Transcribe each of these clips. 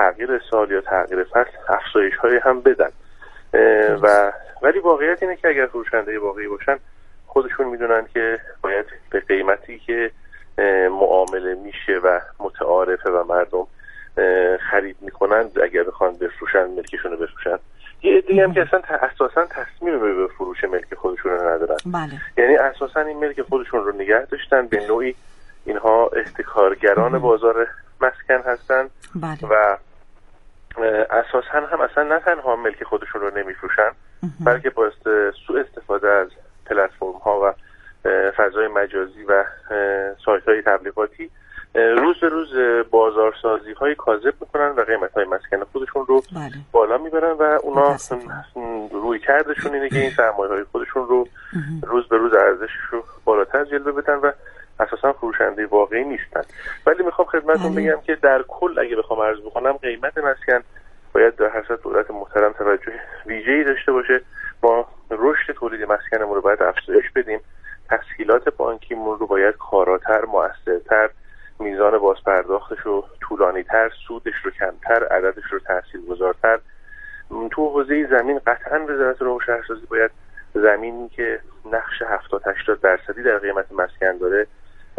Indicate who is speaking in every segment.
Speaker 1: تغییر سال یا تغییر فصل افزایش‌های هم بدن. ولی واقعیت اینه که اگر فروشنده واقعی باشن خودشون میدونن که باید به قیمتی که معامله میشه و متعارفه و مردم خرید میکنن اگر بخوان بفروشن ملکشون رو بفروشن. یه عده‌ای هم که اصلا اساسا تصمیم به فروش ملک خودشون رو ندارن.
Speaker 2: بله.
Speaker 1: یعنی اساسا این ملک خودشون رو نگه داشتن، به نوعی اینها احتکارگران بازار مسکن هستن.
Speaker 2: بله.
Speaker 1: و اساسا هم اصلا نه تنها ملک خودشون رو نمیفروشن بلکه با سوء استفاده از پلتفرم ها و فضای مجازی و سایت های تبلیغاتی روز به روز بازارسازی های کاذب میکنن و قیمت های مسکن خودشون رو بالا میبرن و اونا روی کردشون اینه که این سرمایه های خودشون رو روز به روز ارزشش رو بالاتر جلوه بدن و اساسا فروشنده واقعی نیستن. ولی میخوام خدمتتون بگم که در کل اگه بخوام عرض بکنم قیمت مسکن باید در هر صورت دولت محترم توجه ویژه‌ای داشته باشه. ما رشد تولید مسکنمون رو باید افزایش بدیم، تسهیلات بانکیمون رو باید کاراتر، مؤثرتر، میزان بازپرداختش رو طولانی‌تر، سودش رو کمتر، عددش رو تاثیرگذارتر. تو حوزه زمین قطعاً وزارت راه و شهرسازی باید زمینی که نقش 70-80% در قیمت مسکن داره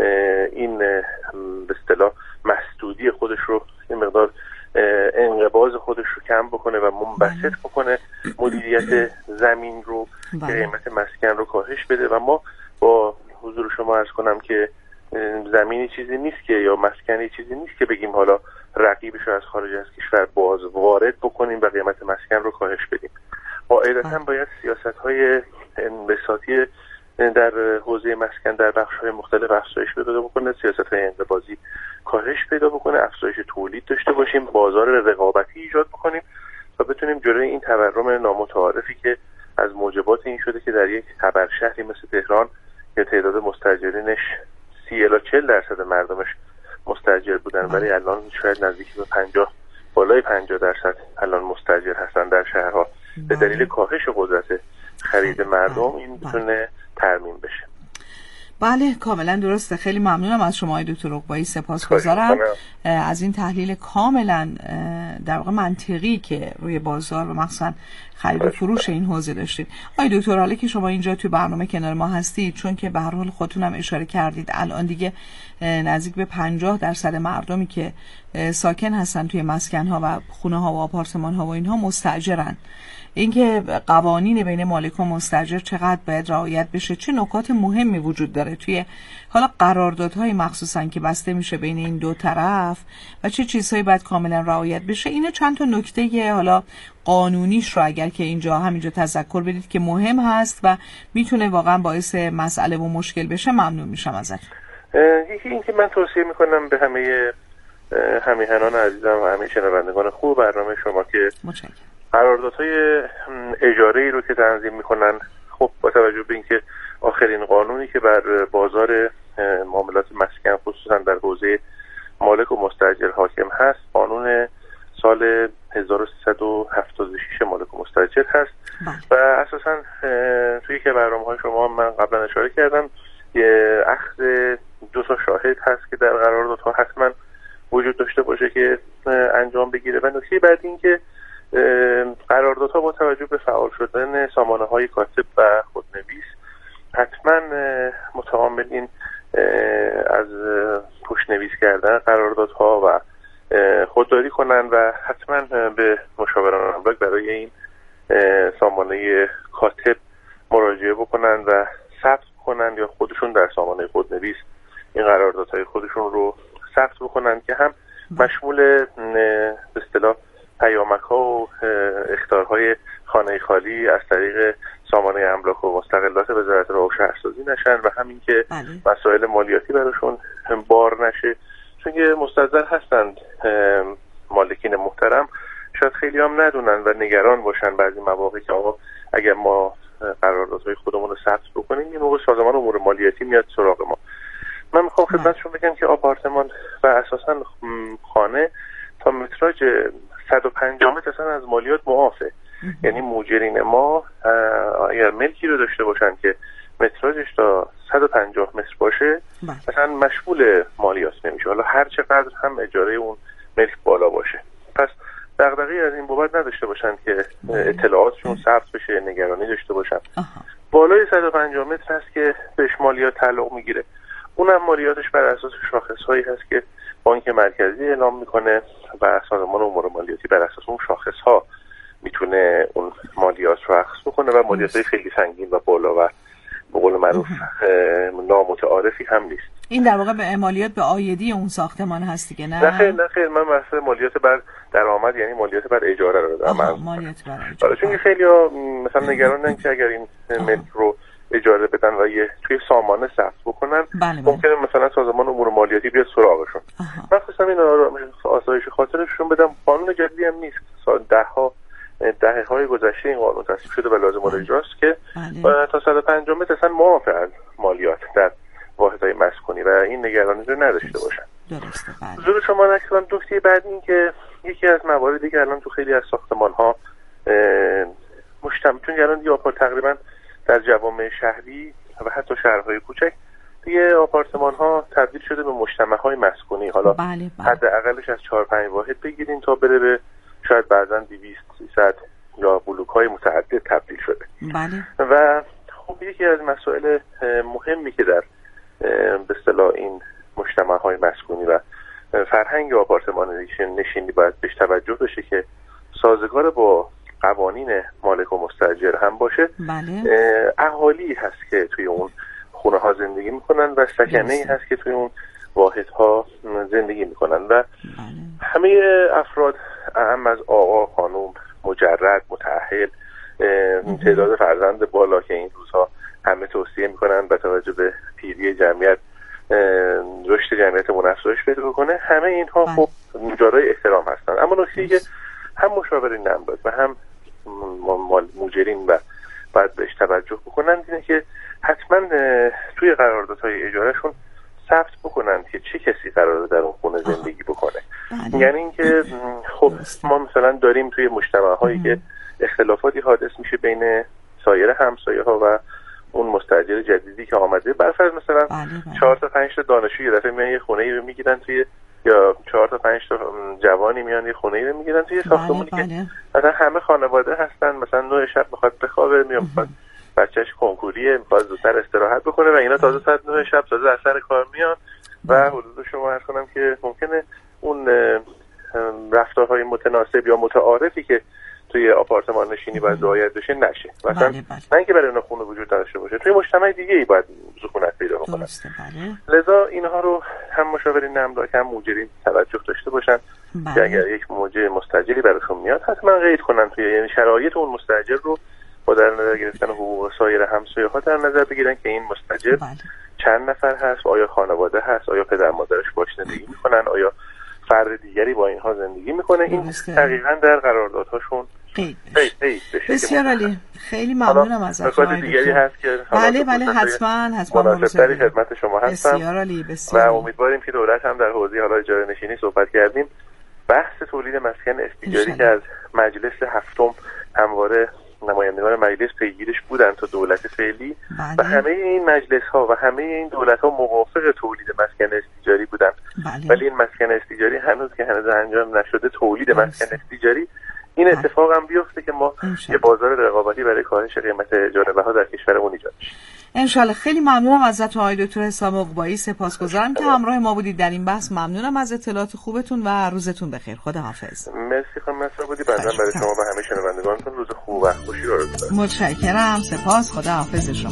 Speaker 1: این به اصطلاح مسدودی خودش رو این مقدار انقباض خودش رو کم بکنه و منبسط بکنه مدیریت زمین رو که قیمت مسکن رو کاهش بده. و ما با حضور شما عرض کنم که زمینی چیزی نیست که یا مسکنی چیزی نیست که بگیم حالا رقیبش رو از خارج از کشور باز وارد بکنیم و قیمت مسکن رو کاهش بدیم. قاعدتاً باید سیاست‌های انبساطی در حوزه مسکن در بخش‌های مختلف افزایش پیدا بکنه، سیاست‌های انقباضی کاهش پیدا بکنه، افزایش تولید داشته باشیم، بازار رقابتی ایجاد بکنیم و بتونیم جلوی این تورم نامتعارفی که از موجبات این شده که در یک خبرشهری مثل تهران که تعداد مستاجرینش 30-40% مردمش مستاجر بودن ولی الان شاید نزدیک به 50 بالای 50% الان مستاجر هستن در شهرها به دلیل کاهش قدرت خرید مردم این بتونه ترمیم بشه.
Speaker 2: بله کاملا درسته. خیلی ممنونم از شما دکتر عقبایی، سپاسگزارم از این تحلیل کاملا در واقع منطقی که روی بازار و مخصوصا خرید و فروش این حوزه داشتید. آقای دکتر حالا که شما اینجا توی برنامه کنار ما هستید، چون که به هر حال خودتون هم اشاره کردید الان دیگه نزدیک به 50% مردمی که ساکن هستن توی مسکن ها و خونه ها و آپارتمان ها و اینها مستاجرن، اینکه قوانین بین مالک و مستاجر چقدر باید رعایت بشه، چه نکات مهمی وجود داره توی حالا قراردادهای مخصوصا که بسته میشه بین این دو طرف و چه چیزهایی باید کاملا رعایت بشه، اینو چند تا نکته حالا قانونیش رو اگر که اینجا همینجا تذکر بدید که مهم هست و میتونه واقعا باعث مسئله و مشکل بشه، ممنون میشم ازت.
Speaker 1: یکی این که من توصیه میکنم به همه همیهنان عزیزم و همه شنوندگان خوب برنامه شما که قراردادهای اجاره‌ای رو که تنظیم میکنن، خب با توجه به اینکه آخرین قانونی که بر بازار معاملات مسکن خصوصا در حوزه مالک و مستاجر حاکم هست قانون سال 1376 مالک و مستاجر هست و اساسا توی که برنامه‌های شما من قبلا اشاره کردم یه اخذ 2 تا شاهد هست که در قراردادها حتما وجود داشته باشه که انجام بگیره. و نکته بعد این که قراردادها با توجه به فعال شدن سامانه‌های کاتب و خودنویس حتما متعاملین از پشت‌نویس کردن قراردادها و خودداری کنن و حتما به مشاوران املاک برای این سامانه کاتب مراجعه بکنن و ثبت کنن یا خودشون در سامانه خودنویس این قراردادهای خودشون رو ثبت بکنن که هم مشمول به اصطلاح پیامک‌ها و اخطارهای خانه خالی از طریق سامانه املاک و مستقلات وزارت راه و شهرسازی نشن و همین که مسائل مالیاتی براشون بار نشه، چون که مستحضر هستند مالکین محترم شاید خیلی هم ندونن و نگران باشن بعضی مواقع که آقا اگر ما قراردادهای خودمون رو ثبت بکنیم یه موقع سازمان امور مالیاتی میاد سراغ ما. من میخوام خدمتشون بگم که آپارتمان و اساسا خانه تا متراژ 150 متر اصلا از مالیات معافه. یعنی مؤجرین ما اگر ملکی رو داشته باشن که متراژش تا 150 متر باشه مثلا مشمول مالیات نمیشه، حالا هر چقدر هم اجاره اون ملک بالا باشه. پس بالایی از این بابت نداشته باشن که اطلاعاتشون ثبت بشه، نگرانی داشته باشن. بالای 150 متر هست که بهش مالیات تعلق میگیره. اونم مالیاتش بر اساس شاخص‌هایی هست که بانک مرکزی اعلام میکنه و سازمان امور مالیاتی بر اساس اون شاخص‌ها میتونه اون مالیات رو اخذ بکنه و مالیات‌های خیلی سنگین و بالا و به قول معروف نامتعارفی هم نیست.
Speaker 2: این در واقع به مالیات به عایدی اون ساختمان هست دیگه، نه؟
Speaker 1: نه خیر من مثلا مالیات بر درآمد یعنی مالیات بر اجاره رو دارم.
Speaker 2: مالیات بر اجاره.
Speaker 1: چون خیلی‌ها مثلا نگرانن که اگر این ملک رو اجاره بدن و توی سامانه ثبت بکنن ممکنه مثلا سازمان امور مالیاتی بیاد سراغشون. من خواستم این آسایش خاطرشون بدم. قانون جدیدی هم نیست، سال دهه‌های گذشته این قانون تصویب شده و لازم اجراست که تا 150 متر اصلا معاف از مالیات در واحدهای مسکونی و این نگرانی رو نداشته باشن.
Speaker 2: درسته.
Speaker 1: حضور شما نکردم. نکته بعد این که یکی از مواردی که الان تو خیلی از ساختمان‌ها چون الان دیگه تقریبا در جوامع شهری و حتی شهرهای کوچک دیگه آپارتمان‌ها تبدیل شده به مجتمع‌های مسکونی. حالا حداقلش از 4-5 واحد بگیرین تا بره به شاید بعضا 200-300 یا بلوک‌های متعدد تبدیل شده. و خب یکی از مسائل مهمی که در به اصطلاح این مجتمع‌های مسکونی و فرهنگ آپارتمان نشینی باید بهش توجه بشه که سازگار با قوانین مالک و مستاجر هم باشه. اهالی هست که توی اون خونه ها زندگی میکنن و سکنه‌ای هست که توی اون واحدها زندگی میکنن و همه افراد اهم از آقا، خانم، مجرد، متأهل، تعداد فرزند بالا که این روزها همه توصیه میکنن به توجه به پیری جمعیت رشد جمعیت افزایش پیدا کنه، همه اینها خب جارای احترام هستن. اما نکته‌ای که هم مشاورین نمبر و هم مجرین و باید بهش توجه بکنن اینه که حتما توی قراردادهای اجارهشون ثبت بکنن که چه کسی قراره در اون خونه زندگی بکنه. یعنی اینکه خب ما مثلا داریم توی مجتمع‌هایی که اختلافاتی حادث میشه بین سایر همسایه‌ها و اون مستاجر جدیدی که آمده. برفرض مثلا 4 تا 5 تا دانشجو یه دفعه میان یه خونه‌ای رو میگیرن توی، یا 4 تا 5 تا جوانی میان یه خونه‌ای رو میگیرن توی ساختمانی که مثلا همه خانواده هستن، مثلا 9 شب میخواد بخوابه، میخواد بچه‌ش کنکوریه، میخواد زودتر استراحت بکنه و اینا تازه ساعت 9 شب تازه از سر کار میان و حدود شما عرض کنم که ممکنه اون رفتارهای متناسب یا متعارفی که توی آپارتمان نشینی باید رعایت بشه نشه. مثلا نه اینکه برای اون خونه وجود داشته باشه، توی مجتمع دیگه‌ای باید سکونت پیدا کنه. لذا اینها رو هم مشاورین املاک هم مجرین توجه داشته باشن که اگر یک موجه مستاجری براشون میاد حتما قید کنن توی، یعنی شرایط اون مستاجر رو با در نظر گرفتن حقوق سایر همسایه‌ها در نظر بگیرن که این مستاجر چند نفر هست، آیا خانواده هست، آیا پدر مادرش باش زندگی میکنن، آیا فرد دیگری با اینها زندگی میکنه. این دقیقاً در قراردادهاشون
Speaker 2: بسیار عالی. خیلی ممنونم ازت.
Speaker 1: نکات دیگری هست که
Speaker 2: بله حتما
Speaker 1: مناسب‌تری خدمت شما هستم.
Speaker 2: بسیار عالی. بسیار
Speaker 1: و امیدواریم که دولت هم در حوزه حالا اجاره نشینی صحبت کردیم، بحث تولید مسکن استیجاری که از مجلس هفتم همواره نمایندگان مجلس پیگیرش بودن تا دولت فعلی و همه این مجلس ها و همه این دولت ها موافق تولید مسکن استیجاری بودن. ولی این مسکن استیجاری هنوز انجام نشده. تولید مسکن استیجاری این اتفاق هم بیفته که ما یه بازار رقابتی برای کاهش قیمت اجاره بها در کشورمون ایجاد بشه.
Speaker 2: انشالله. خیلی ممنونم ازت آقای دکتر حسام عقبایی. سپاسگزارم که همراه ما بودید در این بحث. ممنونم از اطلاعات خوبتون و روزتون بخیر. خداحافظ.
Speaker 1: مرسی خانم نصر بودی. بعداً برای شما و همه شنوندگانتون روز خوب و خوشی رو آرزو دارم.
Speaker 2: متشکرم. سپاس. خداحافظ شما.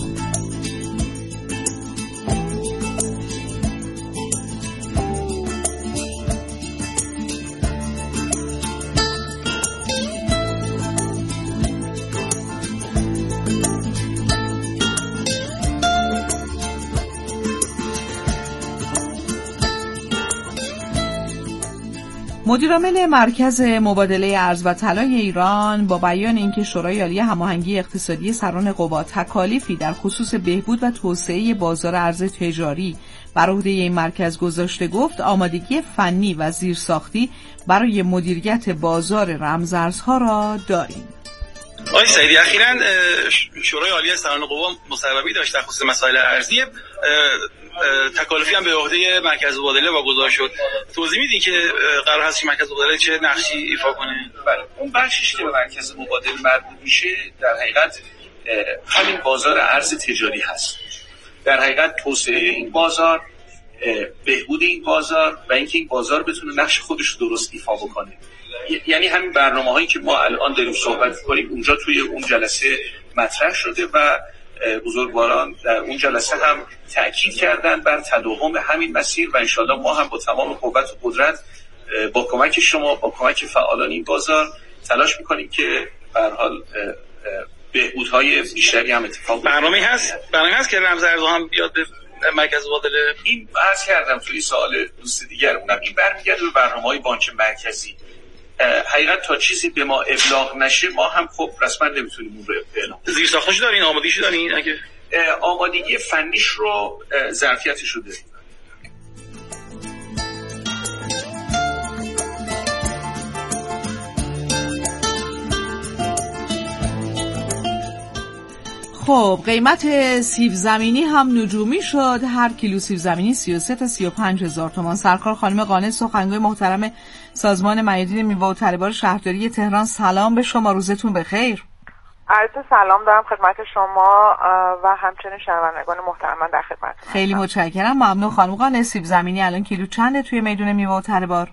Speaker 2: مدیرعامل مرکز مبادله ارز و طلای ایران با بیان اینکه شورای عالی هماهنگی اقتصادی سران قوا تکالیفی در خصوص بهبود و توسعه بازار ارز تجاری بر عهده این مرکز گذاشته، گفت آمادگی فنی و زیرساختی برای مدیریت بازار رمزارزها را داریم.
Speaker 3: آقای سعیدی، اخیراً شورای عالی سران قوا مصوبی داشت در خصوص مسائل ارزی. تکالیفی هم به عهده مرکز مبادله واگذار شد. توضیح میدین که قرار هست که مرکز مبادله چه نقشی ایفا کنه؟
Speaker 4: بله، اون بخشی که به مرکز مبادله مربوط میشه در حقیقت همین بازار ارز تجاری هست. در حقیقت توسعه این بازار، بهبود این بازار و اینکه این بازار بتونه نقش خودش رو درست ایفا بکنه. یعنی همین برنامه‌هایی که ما الان داریم صحبت می‌کنیم اونجا توی اون جلسه مطرح شده و بزرگواران در اون جلسه هم تأکید کردن بر تداوم همین مسیر و انشاءالله ما هم با تمام قوت و قدرت با کمک شما، با کمک فعالان این بازار تلاش می‌کنیم که به هر حال بهبودهای بیشتری هم اتفاق بیفته.
Speaker 3: برنامه‌ای هست که رمز ارز هم بیاد به مرکز مبادله.
Speaker 4: این عرض کردم توی سوال دوست دیگرمونم، این برمیگرده به برنامه‌های بانک مرکزی. حقیقت تا چیزی به ما ابلاغ نشه ما هم خب رسما نمیتونیم اون رو اعلام کنیم.
Speaker 3: زیرساختش دارین، آمادگیش دارین؟ اگه
Speaker 4: آمادگی فنیش رو، ظرفیتش رو داریم.
Speaker 2: خب قیمت سیب زمینی هم نجومی شد. هر کیلو سیب زمینی 33 تا 35 هزار تومان. سرکار خانم قانع سخنگوی محترم سازمان میادین میوه و طلبار شهرداری تهران، سلام به شما، روزتون بخیر.
Speaker 5: عرض سلام دارم خدمت شما و همچنین شنوندگان محترم، من در خدمتتون.
Speaker 2: خیلی متشکرم، ممنون. خانم قانع سیب زمینی الان کیلو چنده توی میدون میوه و طلبار؟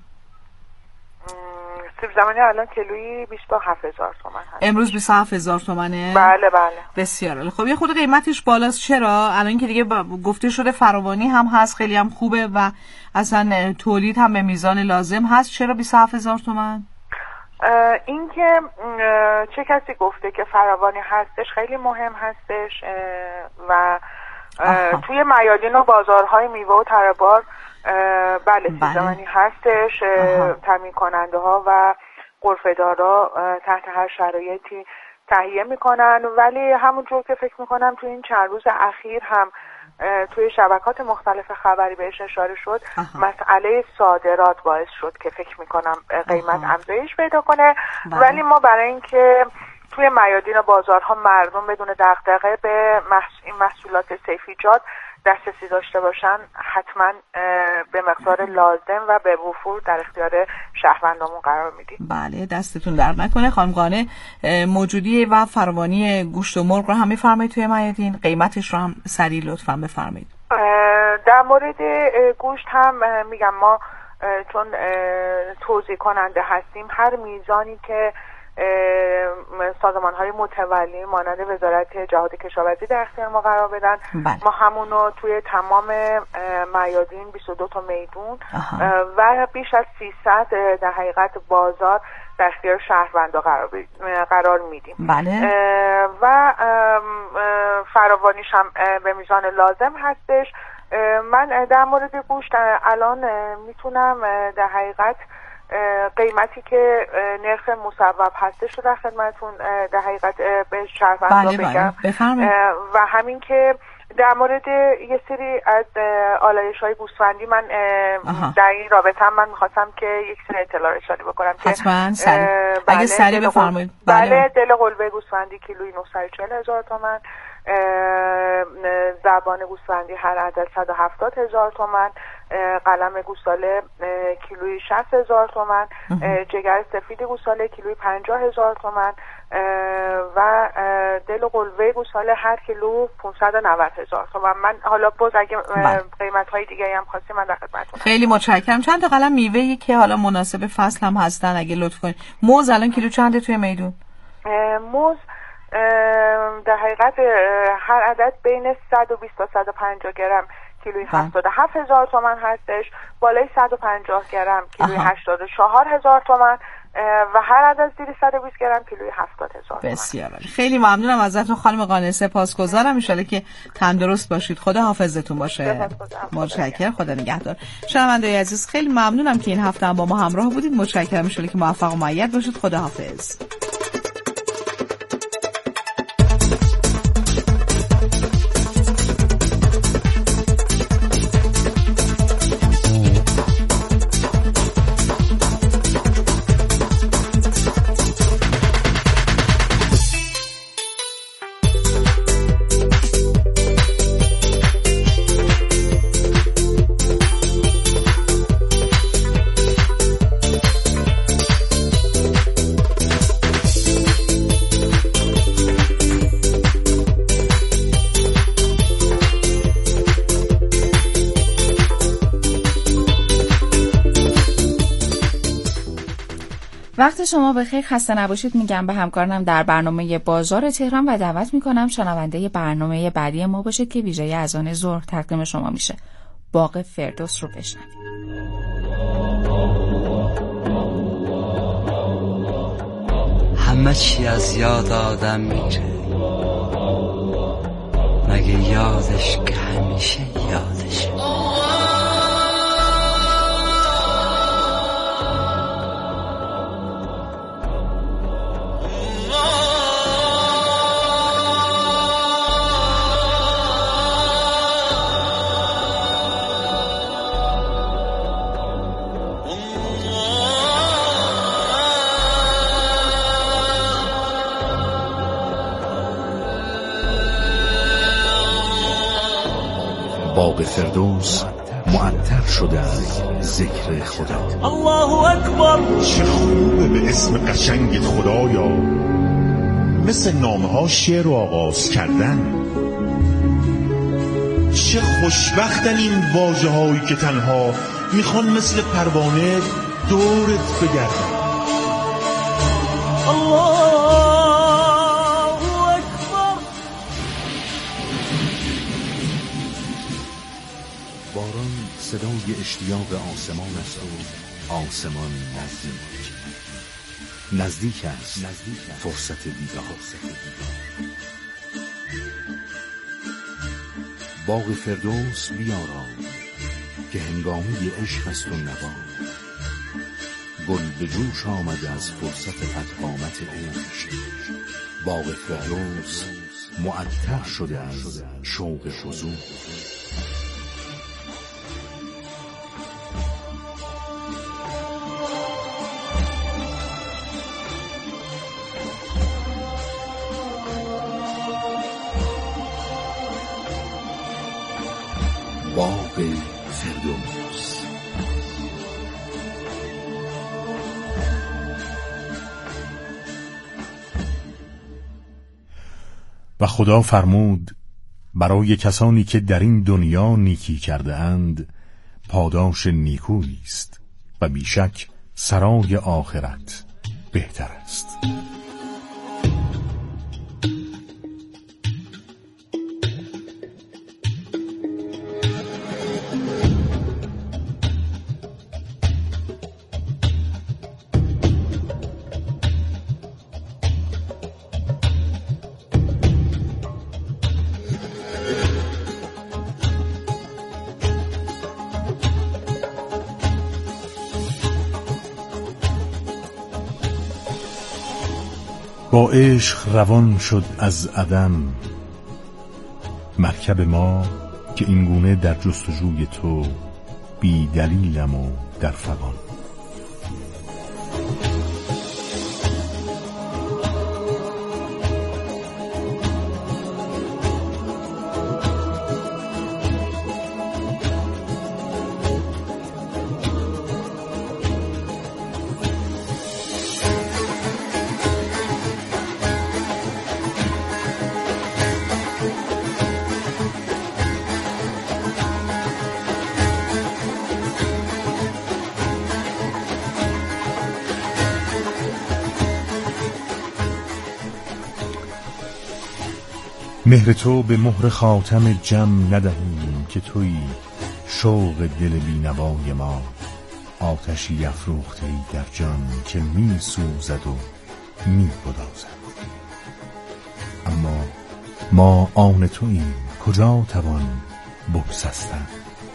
Speaker 5: سیب زمینی الان کیلویی 27000 تومان هست.
Speaker 2: امروز 27000 تومانه؟
Speaker 5: بله.
Speaker 2: بسیار عالی. خب یه خود قیمتش بالاست، چرا؟ الان که دیگه گفته شده فراوانی هم هست، خیلی هم خوبه و اصلا تولید هم به میزان لازم هست، چرا 27000 تومان؟
Speaker 5: این که چه کسی گفته که فراوانی هستش خیلی مهم هستش و توی میادین و بازارهای میوه و طلبار بله سیب زمینی هستش. تامین کننده ها و غرفه‌دارا تحت هر شرایطی تهیه میکنن، ولی همونجور که فکر میکنم توی این چند روز اخیر هم توی شبکات مختلف خبری بهش اشاره شد، مسئله صادرات باعث شد که فکر میکنم قیمت افزایش پیدا کنه. ولی ما برای اینکه توی میادین و بازارها مردم بدون دغدغه به این محصولات سیفیجات دسترسی داشته باشن، حتما به مقدار لازم و به وفور در اختیار شهروندامون قرار میدیم.
Speaker 2: بله، دستتون درد نکنه. خانم قانع، موجودی و فراوانی گوشت و مرغ رو هم میفرمایید توی میادین، قیمتش رو هم سریع لطفاً بفرمایید.
Speaker 5: در مورد گوشت هم میگم ما چون توزیع کننده هستیم، هر میزانی که سازمان‌های متولی مانند وزارت جهاد کشاورزی در اختیار ما قرار بدن، ما همونو توی تمام میادین 22 تا میدون و بیش از 300 در حقیقت بازار در اختیار شهروندا قرار میدیم.
Speaker 2: بله.
Speaker 5: و فراوانیش هم به میزان لازم هستش. من در مورد گوشت الان میتونم در حقیقت قیمتی که نرخ مصوب هستش رو در خدمتون در حقیقت به شهروندا بگم. و همین که در مورد یه سری از آلایش‌های گوسفندی من در این رابطه من می‌خواستم که یک سری اطلاع رسانی بکنم که
Speaker 2: حتما اگه سریع بفرمایید.
Speaker 5: بله، دل قلبه گوسفندی کیلویی 940,000 تومان، زبان گوسفندی هر عدد 170,000 تومان، قلم گوساله کیلویی 60,000 تومان، جگر سفید گوساله کیلویی 50,000 تومان و دل قلبه گوساله هر کیلو 590,000 تومان. من حالا باز اگه قیمت‌های دیگه هم خواستید من در خدمتتونم.
Speaker 2: خیلی متشکرم. چند تا قلم میوه‌ای که حالا مناسب فصل هم هستن اگه لطف کنید. موز الان کیلو چنده توی میدون؟
Speaker 5: موز در حقیقت هر عدد بین 120 تا 150 گرم کیلویی 77,000 تومان هستش، بالای 150 گرم کیلویی 84,000 تومان و هر عدد زیر 120 گرم کیلویی 70,000 تومان.
Speaker 2: بسیار عالی. خیلی ممنونم ازتون خانم قانع، سپاسگزارم. ان شاءالله که تندرست باشید. خدا حافظتون باشه. متشکرم. خدا نگهدار. شنونده‌های عزیز، خیلی ممنونم که این هفته هم با ما همراه بودید. متشکرم. ان شاءالله که موفق و مؤید باشید. خدا حافظ.
Speaker 6: وقت شما بخیر، خسته نباشید میگم به همکارانم در برنامه بازار تهران و دعوت میکنم شنونده برنامه بعدی ما باشید که ویژه اذان ظهر تقدیم شما میشه. باغ فردوس رو بشنوید.
Speaker 7: همه چی از یاد آدم میره، مگه یادش که همیشه یادشه.
Speaker 8: باغ فردوس معطر شده از ذکر خدا.
Speaker 9: الله اکبر. چه خوبه به اسم قشنگت خدایا، مثل نامه ها شعر رو آغاز کردن. چه خوشبختن این واژه هایی که تنها میخوان مثل پروانه دورت بگردن. الله
Speaker 8: صدای اشتیاق آسمان است و آسمان نزدیک است فرصت دیدار. باغ فردوس بیارام که هنگامی عشق است و نوا. گل به جوش آمده از فرصت فتحامت عشق. باغ فردوس معطر شده از شوق حضور. باغ فردوس.
Speaker 10: و خدا فرمود برای کسانی که در این دنیا نیکی کرده اند پاداش نیکویی است و بیشک سرای آخرت بهتر است. با عشق روان شد از عدم مرکب ما که اینگونه در جستجوی تو بی دلیلم و در فغان. مهر تو به مهر خاتم جم ندهیم که تویی شوق دل بینوای ما. آتشی افروخته ای در جان که می سوزد و می گدازد. اما ما آن توییم کجا توان بگسستن.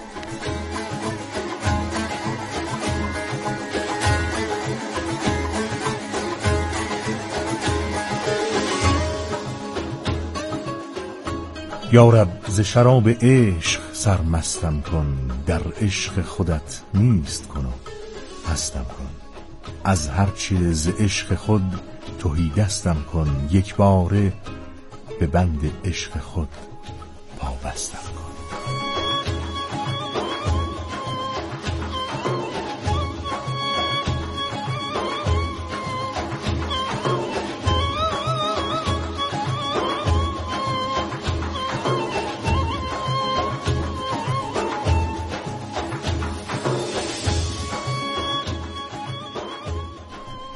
Speaker 10: یا رب ز شراب عشق سرمستم کن، در عشق خودت نیست کن و هستم کن. از هرچه ز عشق خود تهی دستم کن، یک باره به بند عشق خود پابستم کن.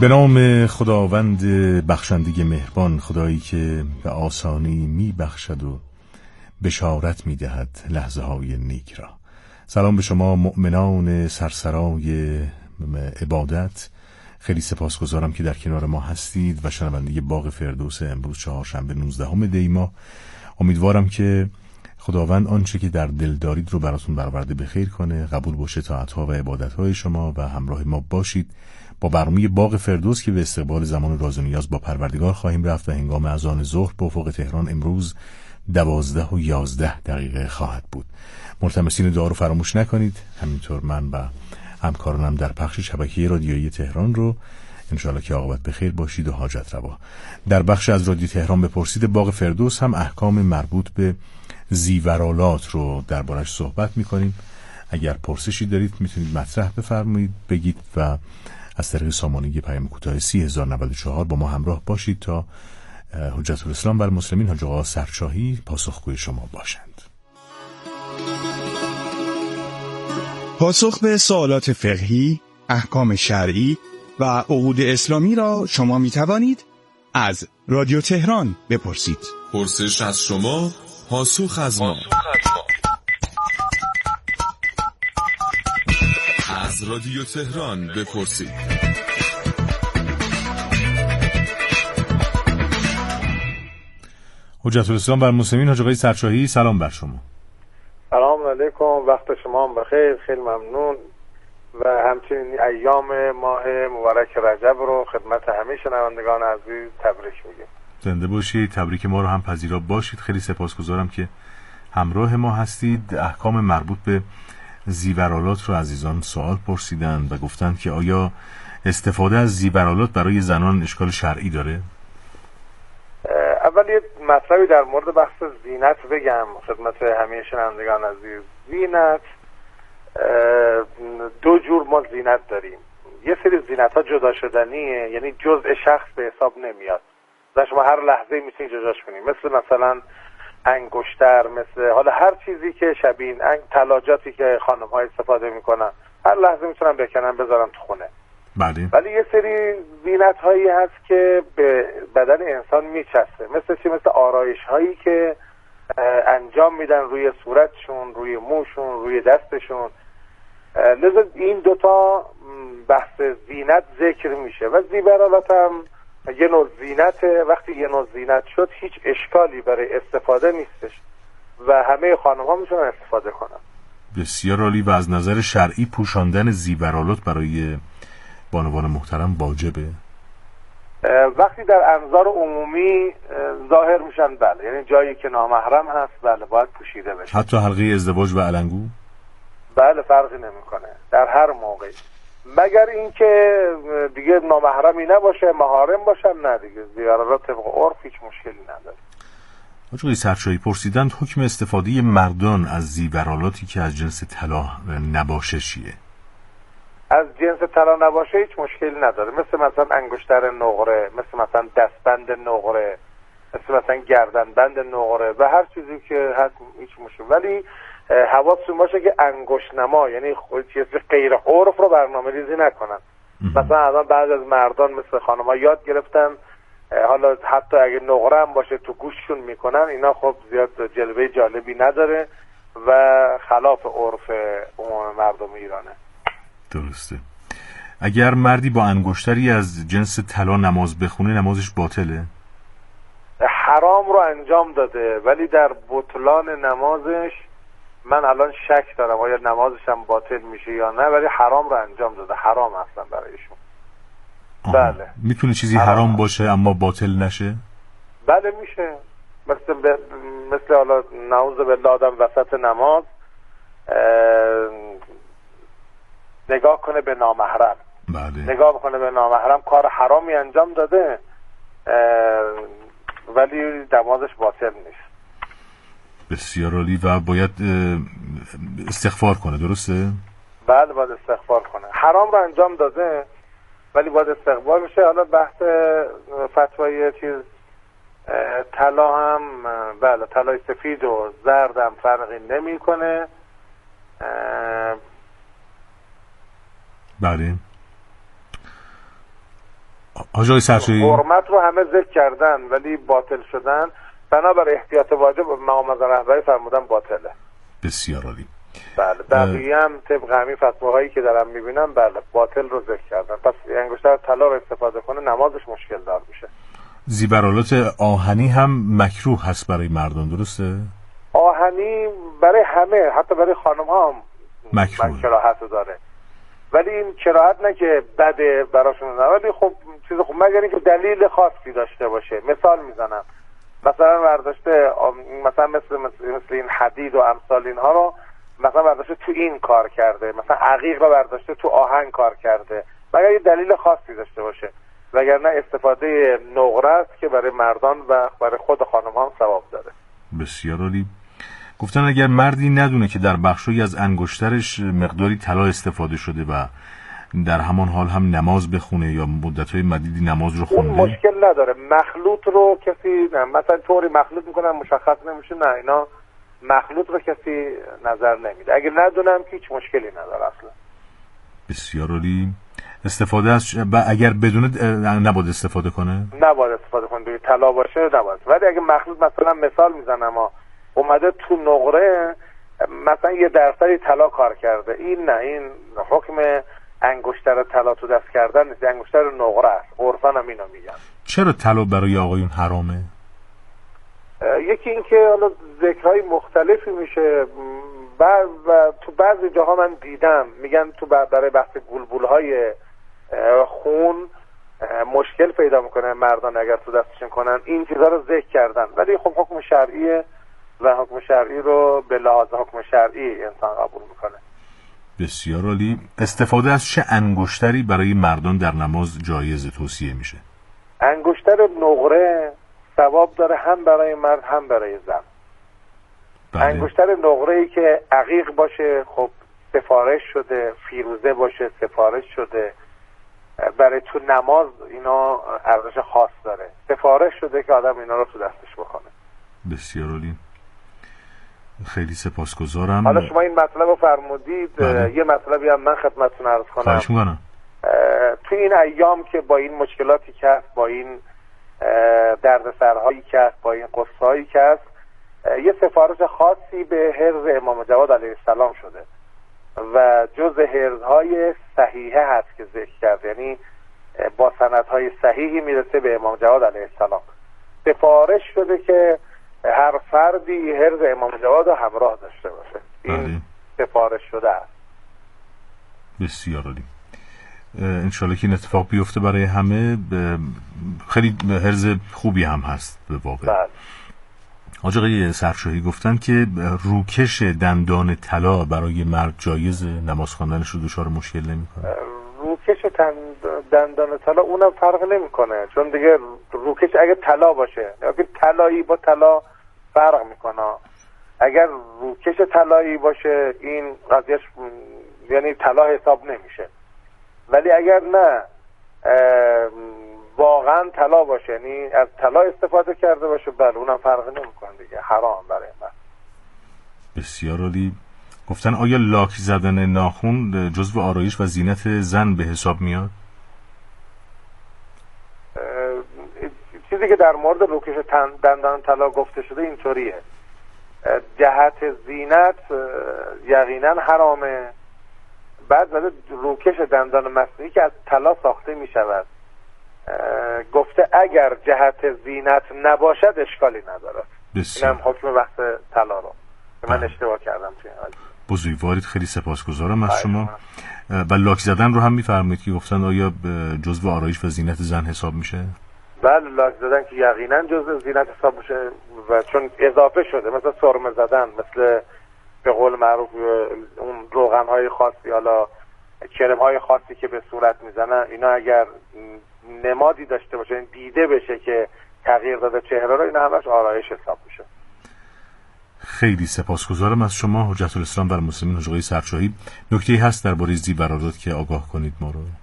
Speaker 10: به نام خداوند بخشنده مهربان، خدایی که به آسانی می بخشد و بشارت می دهد لحظه های نیک را. سلام به شما مؤمنان سرسرای عبادت. خیلی سپاسگزارم که در کنار ما هستید و شنونده باغ فردوس امروز چهارشنبه 19 دی ماه. امیدوارم که خداوند آنچه که در دل دارید رو براتون برآورده به خیر کنه، قبول باشه طاعت‌ها و عبادت‌های شما و همراه ما باشید با برنامه باغ فردوس که به استقبال زمان راز و نیاز با پروردگار خواهیم رفت و هنگام اذان ظهر به افق تهران امروز 12:11 خواهد بود. ملتمسین دعا رو فراموش نکنید. همینطور من و همکارانم در پخش شبکه رادیویی تهران رو انشاءالله که عاقبت به خیر باشید و حاجت روا. در بخش از رادیو تهران بپرسید باغ فردوس هم احکام مربوط به زیورالات رو دربارش صحبت میکنیم. اگر پرسشی دارید میتونید مطرح بفرمایید، بگید و از طریق سامانه پیام کوتاه 3094 با ما همراه باشید تا حجت الاسلام بر مسلمین حاج آقا سرشاهی پاسخگوی شما باشند.
Speaker 11: پاسخ به سوالات فقهی، احکام شرعی و عقود اسلامی را شما می توانید از رادیو تهران بپرسید.
Speaker 12: پرسش از شما، پاسخ از ما. از رادیو تهران بپرسید.
Speaker 10: حجت الاسلام بر مسلمین حاج آقای سرشاهی، سلام بر شما.
Speaker 13: سلام علیکم، وقت شما هم بخیر، خیلی ممنون و همچنین ایام ماه مبارک رجب رو خدمت همه شنوندگان عزیز تبریک میگیم.
Speaker 10: زنده باشید، تبریک ما رو هم پذیرا باشید. خیلی سپاسگزارم که همراه ما هستید. احکام مربوط به زیورالات رو عزیزان سوال پرسیدن و گفتن که آیا استفاده از زیورالات برای زنان اشکال شرعی داره؟
Speaker 13: اول یه مطلبی در مورد بحث زینت بگم خدمت همه شنوندگان عزیز. زینت دو جور ما زینت داریم. یه سری زینت ها جدا شدنیه، یعنی جزء شخص به حساب نمیاد و شما هر لحظه میتونید جداش کنید، مثلا انگشتر، مثل حالا هر چیزی که شبیه این تلاجاتی که خانم ها استفاده میکنن هر لحظه میتونن بکنن بذارن تو خونه.
Speaker 10: بله.
Speaker 13: ولی یه سری زینت هایی هست که به بدن انسان میچسته، مثل آرایش هایی که انجام میدن روی صورتشون، روی موشون، روی دستشون. لذا این دوتا بحث زینت ذکر میشه و زیورالات هم یه نوع زینته. وقتی یه نوع زینت شد هیچ اشکالی برای استفاده نیستش و همه خانم ها میتونن استفاده کنن.
Speaker 10: بسیار عالی. و از نظر شرعی پوشاندن زیورالات برای بانوان محترم واجبه؟
Speaker 13: وقتی در انظار عمومی ظاهر میشن بله، یعنی جایی که نامحرم هست بله باید پوشیده بشه.
Speaker 10: حتی حلقه ازدواج و علنگو؟
Speaker 13: بله فرقی نمیکنه در هر موقعی، مگر اینکه دیگه نامحرمی نباشه، محارم باشن نه دیگه زیورالات طبق عرف هیچ مشکلی نداره.
Speaker 10: آقای سرشاهی پرسیدند حکم استفاده مردان از زیورالاتی که از جنس طلا نباشه چیه؟
Speaker 13: از جنس طلا نباشه هیچ مشکلی نداره، مثلا انگشتر نقره، مثلا دستبند نقره، مثلا گردنبند نقره و هر چیزی که هست هیچ مشکل. ولی حواستون باشه که انگشت نما یعنی چیزی غیر عرف رو برنامه‌ریزی نکنن. مثلا الان بعض از مردان مثل خانم‌ها یاد گرفتن حالا حتی اگه نقره هم باشه تو گوششون میکنن، اینا خب زیاد جلوه جالبی نداره و خلاف عرف عموم مردم ایرانه.
Speaker 10: درسته. اگر مردی با انگشتری از جنس طلا نماز بخونه نمازش باطله؟
Speaker 13: حرام رو انجام داده، ولی در بطلان نمازش من الان شک دارم آیا نمازش هم باطل میشه یا نه، ولی حرام رو انجام داده، حرام اصلا برایشون. بله.
Speaker 10: میتونه چیزی حرام باشه اما باطل نشه؟
Speaker 13: بله میشه. مثل حالا نعوذ بالله آدم وسط نماز نگاه کنه به نامحرم.
Speaker 10: بله.
Speaker 13: نگاه کنه به نامحرم، کار حرامی انجام داده ولی نمازش باطل نیست.
Speaker 10: بسیار عالی. و باید استغفار کنه، درسته؟
Speaker 13: بله باید استغفار کنه. حرام رو انجام داده ولی باید استغفار بشه. حالا بحث فتوای چیز طلا هم بله، طلای سفید و زرد هم فرقی نمی کنه.
Speaker 10: بله. آقای سرشویی
Speaker 13: حرمت رو همه ذکر کردن ولی باطل شدن، بنابر احتیاط واجب مقام رهبری فرمودن باطله.
Speaker 10: بسیار عالی.
Speaker 13: بله بقیه هم طبق همین فتواهایی که دارم میبینم بله باطل رو ذکر کردن. پس انگشتر طلا رو استفاده کنه نمازش مشکل دار میشه.
Speaker 10: زیورآلات آهنی هم مکروه هست برای مردان، درسته؟
Speaker 13: آهنی برای همه، حتی برای خانم ها هم
Speaker 10: مکروه
Speaker 13: کراهت داره، ولی این کراهت نه که بده براشون، نه ولی خب چیز خوب مگر اینکه دلیل خاصی داشته باشه. مثال میزنم، مثلا برداشته مثلا مثل این حدید و امثال اینها رو مثلا برداشته تو این کار کرده، مثلا عقیق رو برداشته تو آهن کار کرده، مگر یه دلیل خاصی داشته باشه، وگرنه استفاده نقره است که برای مردان و برای خود خانم ها هم ثواب داره.
Speaker 10: بسیار عالی. گفتن اگر مردی ندونه که در بخشی از انگشترش مقداری طلا استفاده شده و در همان حال هم نماز بخونه یا مدت‌های مدیدی نماز رو خونده،
Speaker 13: مشکل نداره. مخلوط رو کسی نه مثلا طوری مخلوط میکنن مشخص نمیشه، نه اینا مخلوط رو کسی نظر نمیده. اگه ندونم که هیچ مشکلی نداره اصلا.
Speaker 10: بسیار عالی. استفاده از اگر بدونه نباید استفاده کنه؟
Speaker 13: نباید استفاده کنه. دیگه طلا باشه نباید. ولی اگه مخلوط مثلا مثال میزنم اومده تو نقره مثلا 1% طلا کار کرده، این نه، این حکم انگشتر طلا تو دست کردن نیست، انگشتر نقره است. عرفاً هم اینو میگن.
Speaker 10: چرا طلا برای آقایون حرامه؟
Speaker 13: یکی این که حالا ذکرهای مختلفی میشه و تو بعضی جاها من دیدم میگن تو برای بحث گلبولهای خون مشکل پیدا میکنه مردان اگر تو دستشون کنن، این چیزها رو ذکر کردن، ولی خب حکم شرعیه و حکم شرعی رو به لحاظ حکم شرعی انسان قبول میکنه.
Speaker 10: بسیار عالی. استفاده از چه انگشتری برای مردان در نماز جایز توصیه میشه؟
Speaker 13: انگشتر نقره ثواب داره هم برای مرد هم برای زن. بله. انگشتر نقره‌ای که عقیق باشه خب سفارش شده، فیروزه باشه سفارش شده، برای تو نماز اینا ارزش خاص داره، سفارش شده که آدم اینا رو تو دستش بکنه.
Speaker 10: بسیار عالی. خیلی سپاسگزارم.
Speaker 13: حالا شما این مطلب رو فرمودید. یه مطلبی هم من خدمتتون عرض کنم.
Speaker 10: خواهش می‌کنم.
Speaker 13: تو این ایام که با این مشکلاتی که هست، با این دردسرهایی که هست، با این قصه‌هایی که هست، یه سفارش خاصی به حرز امام جواد علیه السلام شده و جز حرزهای صحیحه هست که ذکر کرد، یعنی با سندهای صحیحی میرسه به امام جواد علیه السلام. سفارش شده که هر فردی حرز امام جواد رو همراه داشته باشه. این سفارش شده است.
Speaker 10: بسیار عالی. انشالله که این اتفاق بیفته برای همه. خیلی حرز خوبی هم هست به واقع.
Speaker 13: بله.
Speaker 10: آقای سرشاهی گفتن که روکش دندان طلا برای مرد جایز، نماز خواندنش رو دچار مشکل نمی‌کنه؟
Speaker 13: روکش دندان طلا اونم فرق نمی‌کنه، چون دیگه روکش اگه طلا باشه، اگه طلایی با طلا فرق می‌کنه. اگر روکش طلایی باشه این قضیهش یعنی طلا حساب نمیشه، ولی اگر نه واقعا طلا باشه، یعنی از طلا استفاده کرده باشه، بله اونم فرق نمیکنه دیگه، حرام برای من.
Speaker 10: بسیار عالی. گفتن آیا لاک زدن ناخن جزو آرایش و زینت زن به حساب میاد؟
Speaker 13: چیزی که در مورد روکش دندان طلا گفته شده اینطوریه. جهت زینت یقینا حرامه. بعد روکش دندان مصنوعی که از طلا ساخته می شود، گفته اگر جهت زینت نباشد اشکالی ندارد. اینم حکم بحث طلا رو من اشتباه کردم توی این.
Speaker 10: بزرگوارید، خیلی سپاسگزارم از شما. و لاک زدن رو هم میفرمایید که گفتن آیا جزو آرایش و زینت زن حساب میشه؟
Speaker 13: بله لاک زدن که یقینا جزو زینت حساب میشه و چون اضافه شده، مثلا سرمه زدن، مثل به قول معروف اون روغن‌های خاصی، حالا کرم‌های خاصی که به صورت میزنن، اینا اگر نمادی داشته باشه، دیده بشه که تغییر داده چهره رو، اینا همش آرایش حساب میشه.
Speaker 10: خیلی سپاسگزارم از شما حجت الاسلام بر المسلمین حاج آقای سرشاهی. نکته‌ای هست درباره زیورآلات که آگاه کنید ما رو؟